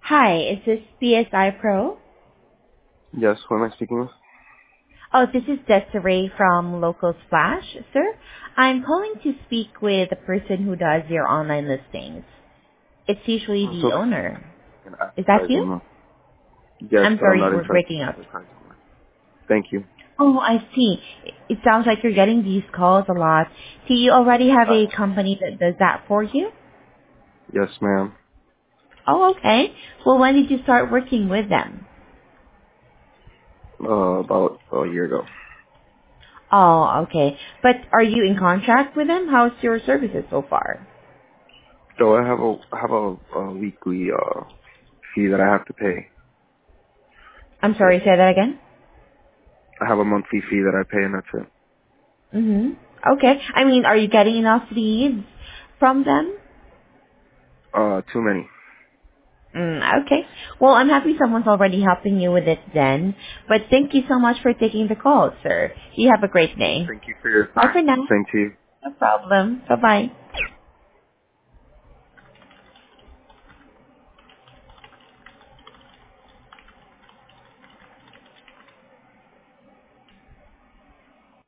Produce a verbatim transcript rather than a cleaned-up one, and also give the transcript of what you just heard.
Hi, is this P S I Pro? Yes, who am I speaking with? Oh, this is Desiree from Local Splash, sir. I'm calling to speak with the person who does your online listings. It's usually I'm so the owner. in Is that you? advertising. uh, Yes, I'm but I'm sorry, not you were interested breaking in up. advertising. Thank you. Oh, I see. It sounds like you're getting these calls a lot. Do you already have I a am. company that does that for you? Yes, ma'am. Oh, okay. Well, when did you start working with them? Uh, about a year ago. Oh, okay. But are you in contract with them? How's your services so far? So I have a I have a, a weekly uh fee that I have to pay. I'm That's sorry, it. say that again? I have a monthly fee that I pay, and that's it. Mm-hmm. Okay. I mean, are you getting enough leads from them? Uh, too many. Mm, okay. Well, I'm happy someone's already helping you with it then. But thank you so much for taking the call, sir. You have a great day. Thank you for your Bye time. for now. Same to you. No problem. Bye-bye.